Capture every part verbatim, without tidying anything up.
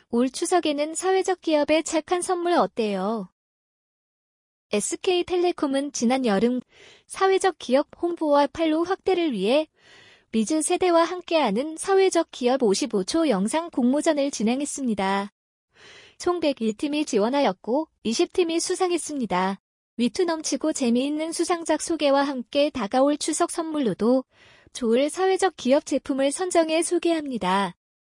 올 추석에는 사회적 기업에 착한 선물 어때요? 에스케이텔레콤은 지난 여름 사회적 기업 홍보와 판로 확대를 위해 미즈 세대와 함께하는 사회적 기업 오십오 초 영상 공모전을 진행했습니다. 총 백일 팀이 지원하였고 이십 팀이 수상했습니다. 위트 넘치고 재미있는 수상작 소개와 함께 다가올 추석 선물로도 좋을 사회적 기업 제품을 선정해 소개합니다.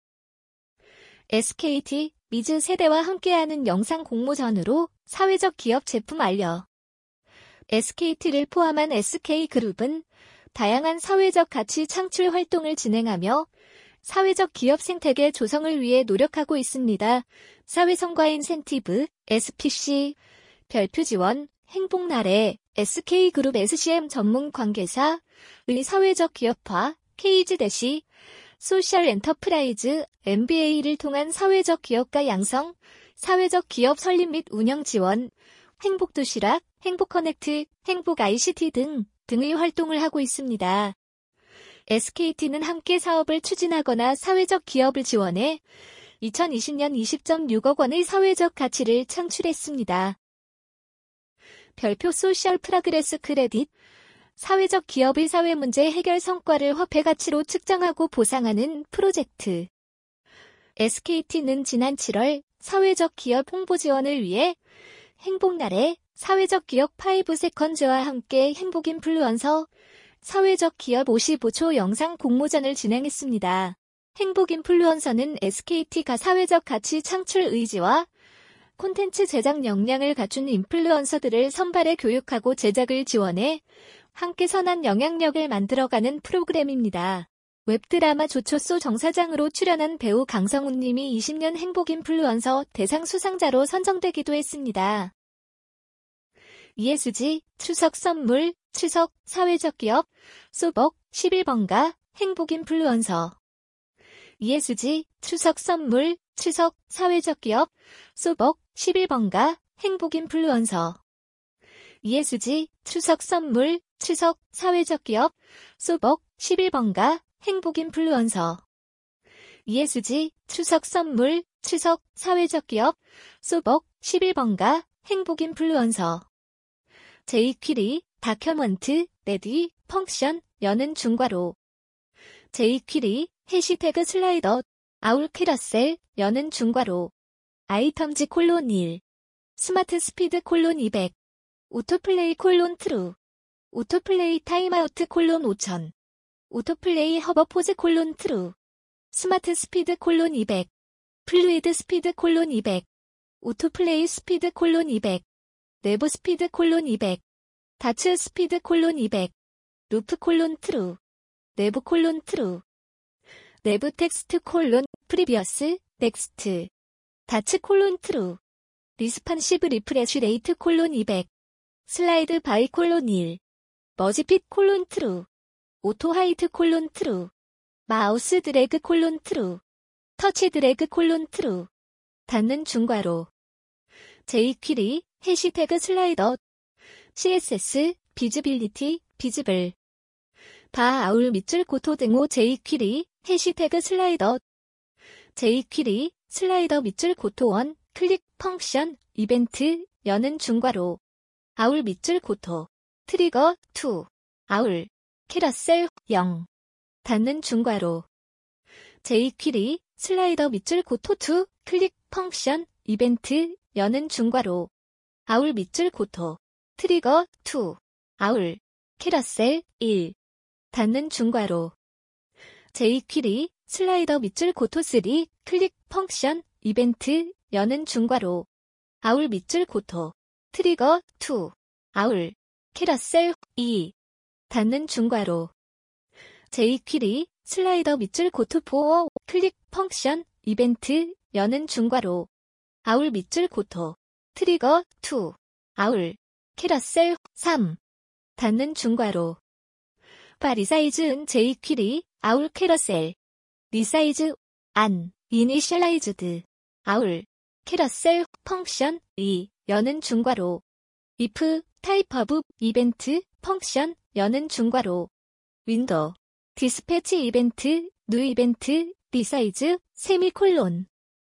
에스케이티, 미즈 세대와 함께하는 영상 공모전으로 사회적 기업 제품 알려. 에스케이티를 포함한 에스케이그룹은 다양한 사회적 가치 창출 활동을 진행하며 사회적 기업 생태계 조성을 위해 노력하고 있습니다. 사회성과 인센티브, 에스피씨, 별표 지원, 행복나래, 에스케이그룹 에스씨엠 전문 관계사의 사회적 기업화, 케이지-대시, 소셜 엔터프라이즈, 엠비에이를 통한 사회적 기업가 양성, 사회적 기업 설립 및 운영 지원, 행복도시락, 행복커넥트, 행복아이씨티 등 등의 활동을 하고 있습니다. 에스케이티는 함께 사업을 추진하거나 사회적 기업을 지원해 이천이십 년 이십 점 육억 원의 사회적 가치를 창출했습니다. 별표 소셜 프로그레스 크레딧, 사회적 기업의 사회문제 해결 성과를 화폐 가치로 측정하고 보상하는 프로젝트. 에스케이티는 지난 칠월 사회적 기업 홍보 지원을 위해 행복나래, 사회적 기업 파이브 세컨즈와 함께 행복인플루언서, 사회적 기업 오십오 초 영상 공모전을 진행했습니다. 행복인플루언서는 에스케이티가 사회적 가치 창출 의지와 콘텐츠 제작 역량을 갖춘 인플루언서들을 선발해 교육하고 제작을 지원해 함께 선한 영향력을 만들어가는 프로그램입니다. 웹드라마 조초소 정사장으로 출연한 배우 강성훈 님이 이십 년 행복인플루언서 대상 수상자로 선정되기도 했습니다. 이해수지, 추석 선물, 추석, 사회적 기업, 소복, 십일 번가, 행복인플루언서. 이해수지, 추석 선물, 추석, 사회적 기업, 소복, 십일 번가, 행복인플루언서. 이해수지, 추석 선물, 추석, 사회적 기업, 소복, 십일 번가, 행복인플루언서. 이해수지, 추석 선물, 추석, 사회적 기업, 소복, 십일 번가, 행복인플루언서. 제이퀴리, 다큐먼트, 레디, 펑션, 여는 중괄호. 제이퀴리, 해시태그 슬라이더, 아울 캐러셀, 여는 중괄호. 아이텀즈 콜론 일. 스마트 스피드 콜론 이백. 오토플레이 콜론 트루. 오토플레이 타임아우트 콜론 오천. 오토플레이 허버포즈 콜론 트루. 스마트 스피드 콜론 이백. 플루이드 스피드 콜론 이백. 오토플레이 스피드 콜론 이백. 내부 스피드 콜론 이백. 다츠 스피드 콜론 이백. 루프 콜론 트루. 내부 콜론 트루. 내부 텍스트 콜론 프리비어스 넥스트. 다츠 콜론 트루. 리스판시브 리프레쉬 레이트 콜론 이백. 슬라이드 바이 콜론 일. 머지핏 콜론 트루. 오토 하이트 콜론 트루. 마우스 드래그 콜론 트루. 터치 드래그 콜론 트루. 닫는 중괄호. 제이퀴리, 해시태그 슬라이더. 씨에스에스, 비즈빌리티, 비즈블. 바 아울 밑줄 고토 등호 제이퀴리, 해시태그 슬라이더. 제이퀴리, 슬라이더 밑줄 고토 원, 클릭, 펑션, 이벤트, 여는 중괄호. 아울 밑줄 고토. 트리거, 투. 아울. 캐러셀, 영. 닫는 중괄호. 제이퀴리, 슬라이더 밑줄 고토 투, 클릭, 펑션, 이벤트, 여는 중괄호. 아울 밑줄 고토. 트리거, 투. 아울. 캐러셀, 일. 닫는 중괄호. 제이퀴리, 슬라이더 밑줄 고토 쓰리, 클릭, 펑션, 이벤트, 여는 중괄호. 아울 밑줄 고토. 트리거, 투. 아울. 캐러셀, 이. 닫는 중괄호. 제이퀴리, 슬라이더 밑줄 고토 포, 클릭, 펑션, 이벤트, 여는 중괄호. 아울 밑줄 고토. 트리거, 투. 아울. 캐러셀, 삼. 닫는 중괄호. 바 리사이즈은 제이퀴리, 아울 캐러셀. 리사이즈, 안, 이니셜라이즈드. 아울. 캐러셀, 펑션, 이, 여는 중괄호. if, 타입 오브, 이벤트, 펑션, 여는 중괄호. 윈도우. 디스패치 이벤트, 뉴 이벤트, 리사이즈, 세미콜론.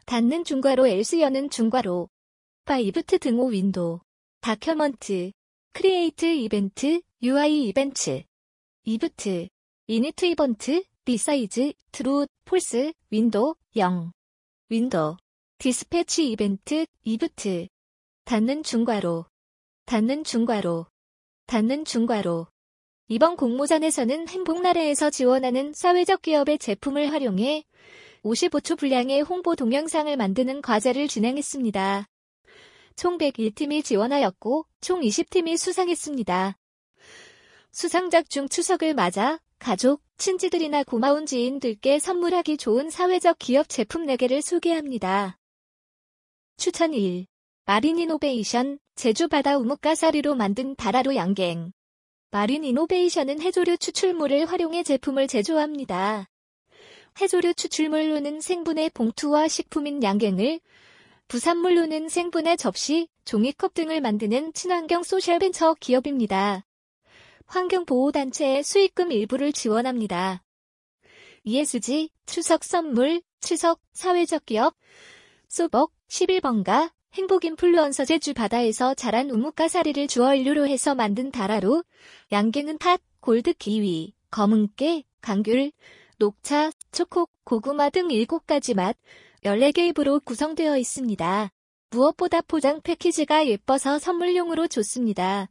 닫는 중괄호 엘스 여는 중괄호 파이브트 등호 윈도 다큐먼트 크리에이트 이벤트 유아이 이벤트 이브트 이니트 이번트 비사이즈 트루 폴스 윈도 영 윈도 디스패치 이벤트 이브트 닫는 중괄호 닫는 중괄호 닫는 중괄호 이번 공모전에서는 행복나라에서 지원하는 사회적 기업의 제품을 활용해 오십오 초 분량의 홍보 동영상을 만드는 과제를 진행했습니다. 총 백일 팀이 지원하였고 총 이십 팀이 수상했습니다. 수상작 중 추석을 맞아 가족, 친지들이나 고마운 지인들께 선물하기 좋은 사회적 기업 제품 네 개를 소개합니다. 추천 일. 마린이노베이션, 제주 바다 우뭇가사리로 만든 다라로 양갱. 마린이노베이션은 해조류 추출물을 활용해 제품을 제조합니다. 해조류 추출물로는 생분해 봉투와 식품인 양갱을, 부산물로는 생분해 접시, 종이컵 등을 만드는 친환경 소셜벤처 기업입니다. 환경보호단체의 수익금 일부를 지원합니다. 이에스지, 추석 선물, 추석, 사회적 기업, 소복, 십일 번가, 행복인플루언서 제주 바다에서 자란 우뭇가사리를 주원료로 해서 만든 다라로, 양갱은 팥, 골드 키위, 검은깨, 감귤, 녹차, 초코, 고구마 등 일곱 가지 맛, 열네 개 잎으로 구성되어 있습니다. 무엇보다 포장 패키지가 예뻐서 선물용으로 좋습니다.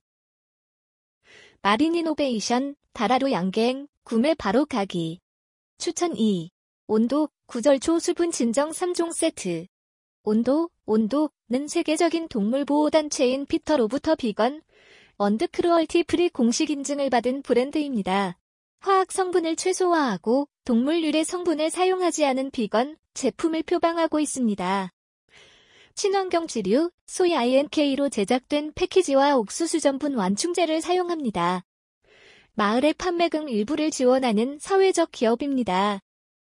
마린이노베이션, 다라로 양갱, 구매 바로 가기. 추천 이. 온도, 구절초 수분 진정 삼 종 세트. 온도, 온도는 세계적인 동물보호단체인 피터로부터 비건, 언드 크루얼티 프리 공식 인증을 받은 브랜드입니다. 화학 성분을 최소화하고 동물 유래 성분을 사용하지 않은 비건 제품을 표방하고 있습니다. 친환경 지류, 소이 아이엔케이로 제작된 패키지와 옥수수 전분 완충제를 사용합니다. 마을의 판매금 일부를 지원하는 사회적 기업입니다.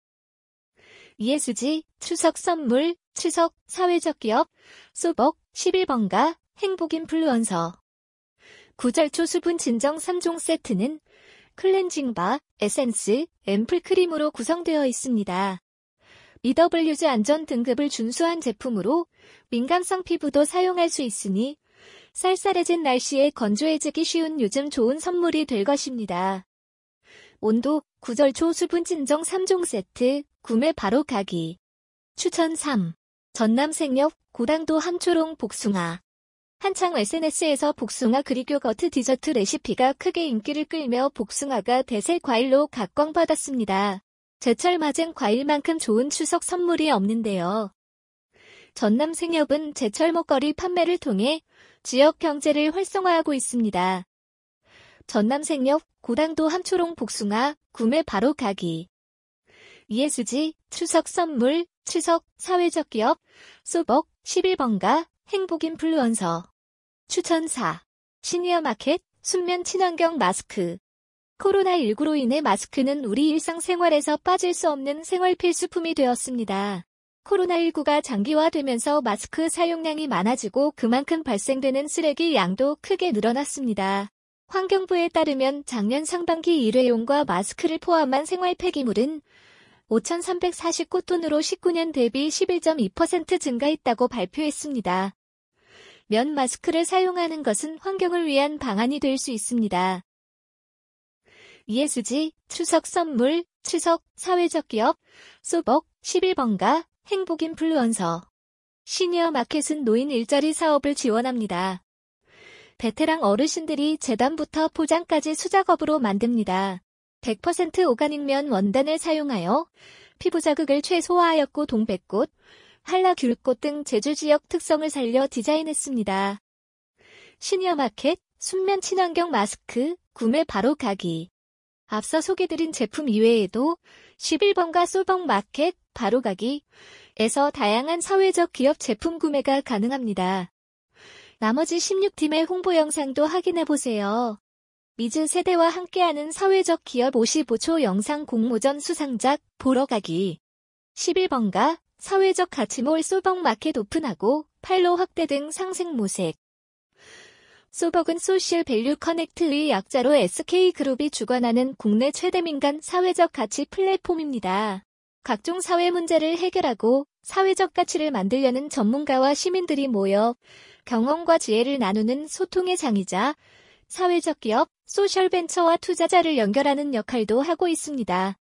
이에스지, 추석 선물, 추석, 사회적 기업, 소복, 십일 번가, 행복인플루언서. 구절초 수분 진정 삼 종 세트는 클렌징 바, 에센스, 앰플 크림으로 구성되어 있습니다. 이더블유지 안전 등급을 준수한 제품으로 민감성 피부도 사용할 수 있으니 쌀쌀해진 날씨에 건조해지기 쉬운 요즘 좋은 선물이 될 것입니다. 온도, 구절초 수분 진정 삼 종 세트, 구매 바로 가기. 추천 삼. 전남생협, 고당도 함초롱 복숭아. 한창 에스엔에스에서 복숭아 그릭 요거트 디저트 레시피가 크게 인기를 끌며 복숭아가 대세 과일로 각광받았습니다. 제철 맞은 과일만큼 좋은 추석 선물이 없는데요. 전남생협은 제철 먹거리 판매를 통해 지역 경제를 활성화하고 있습니다. 전남생협, 고당도 함초롱 복숭아, 구매 바로 가기. 이에스지, 추석 선물, 추석, 사회적 기업, 소복, 십일 번가, 행복인플루언서. 추천 사. 시니어 마켓, 순면 친환경 마스크. 코로나십구로 인해 마스크는 우리 일상생활에서 빠질 수 없는 생활 필수품이 되었습니다. 코로나십구가 장기화되면서 마스크 사용량이 많아지고 그만큼 발생되는 쓰레기 양도 크게 늘어났습니다. 환경부에 따르면 작년 상반기 일회용과 마스크를 포함한 생활 폐기물은 오천삼백사십구 톤으로 십구 년 대비 십일 점 이 퍼센트 증가했다고 발표했습니다. 면 마스크를 사용하는 것은 환경을 위한 방안이 될 수 있습니다. 이에스지, 추석 선물, 추석, 사회적 기업, 소복, 십일 번가, 행복인플루언서. 시니어 마켓은 노인 일자리 사업을 지원합니다. 베테랑 어르신들이 재단부터 포장까지 수작업으로 만듭니다. 백 퍼센트 오가닉 면 원단을 사용하여 피부 자극을 최소화하였고 동백꽃, 한라귤꽃 등 제주 지역 특성을 살려 디자인했습니다. 시니어 마켓, 순면 친환경 마스크, 구매 바로 가기. 앞서 소개드린 제품 이외에도 십일 번가 소복 마켓, 바로 가기에서 다양한 사회적 기업 제품 구매가 가능합니다. 나머지 십육 팀의 홍보 영상도 확인해보세요. 미즈 세대와 함께하는 사회적 기업 오십오 초 영상 공모전 수상작 보러 가기. 십일 번가 사회적 가치몰 소복 마켓 오픈하고 팔로 확대 등 상생 모색. 소복은 소셜 밸류 커넥트의 약자로 에스케이그룹이 주관하는 국내 최대 민간 사회적 가치 플랫폼입니다. 각종 사회 문제를 해결하고 사회적 가치를 만들려는 전문가와 시민들이 모여 경험과 지혜를 나누는 소통의 장이자 사회적 기업, 소셜벤처와 투자자를 연결하는 역할도 하고 있습니다.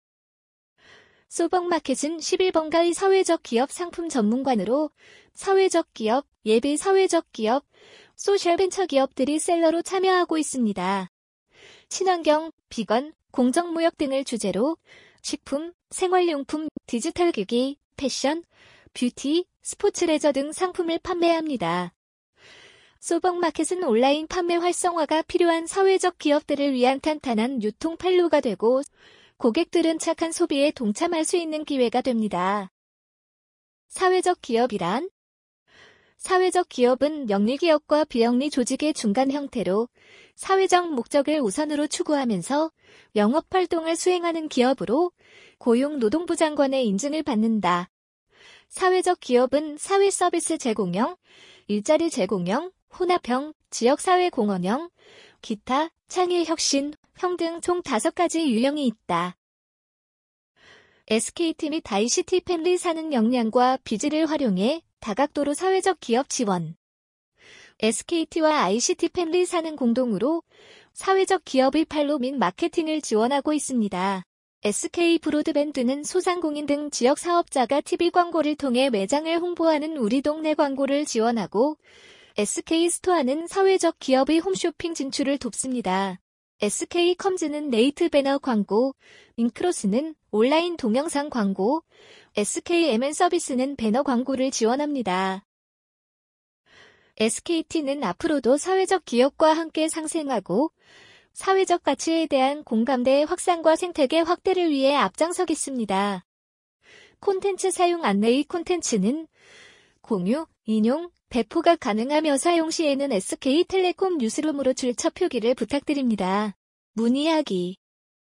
소벅마켓은 십일 번가의 사회적 기업 상품 전문관으로 사회적 기업, 예비 사회적 기업, 소셜벤처 기업들이 셀러로 참여하고 있습니다. 친환경, 비건, 공정무역 등을 주제로 식품, 생활용품, 디지털 기기, 패션, 뷰티, 스포츠 레저 등 상품을 판매합니다. 소벅마켓은 온라인 판매 활성화가 필요한 사회적 기업들을 위한 탄탄한 유통 판로가 되고 고객들은 착한 소비에 동참할 수 있는 기회가 됩니다. 사회적 기업이란? 사회적 기업은 영리기업과 비영리 조직의 중간 형태로 사회적 목적을 우선으로 추구하면서 영업활동을 수행하는 기업으로 고용노동부 장관의 인증을 받는다. 사회적 기업은 사회 서비스 제공형, 일자리 제공형, 혼합형, 지역사회 공헌형, 기타, 창의혁신, 형 등 총 다섯 가지 유형이 있다. 에스케이티 및 아이씨티 팬리 사는 역량과 비즈를 활용해 다각도로 사회적 기업 지원. 에스케이티와 아이씨티 팬리 사는 공동으로 사회적 기업의 판로 및 마케팅을 지원하고 있습니다. 에스케이 브로드밴드는 소상공인 등 지역 사업자가 티비 광고를 통해 매장을 홍보하는 우리 동네 광고를 지원하고 에스케이 스토어는 사회적 기업의 홈쇼핑 진출을 돕습니다. 에스케이 컴즈는 네이트 배너 광고, 인크로스는 온라인 동영상 광고, 에스케이 엠 앤 서비스는 배너 광고를 지원합니다. 에스케이티는 앞으로도 사회적 기업과 함께 상생하고 사회적 가치에 대한 공감대 확산과 생태계 확대를 위해 앞장서겠습니다. 콘텐츠 사용 안내의 콘텐츠는 공유, 인용, 배포가 가능하며 사용 시에는 에스케이텔레콤 뉴스룸으로 출처 표기를 부탁드립니다. 문의하기